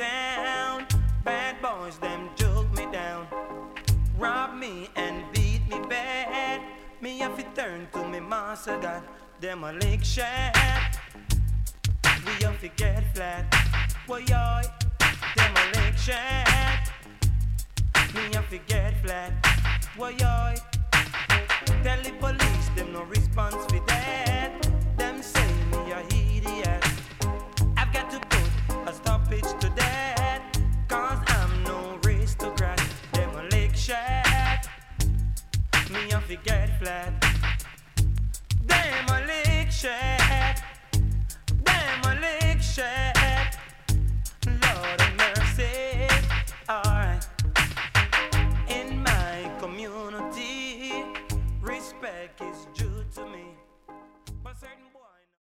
town. Bad boys, them joke me down. Rob me and beat me bad. Me have to turn to me master God. Them a lick shot. We have to get flat. Boy, yoy. Them a lick shot. Me have to get flat. Boy, yoy. Tell the police them no response for that. Them say me a idiot. I've got to put a stoppage to that. Cause I'm no aristocrat. Them a lick shot. Me have to get flat. Them a lick shot. Them a lick shot. Lord have mercy. Alright. In my community, respect is due.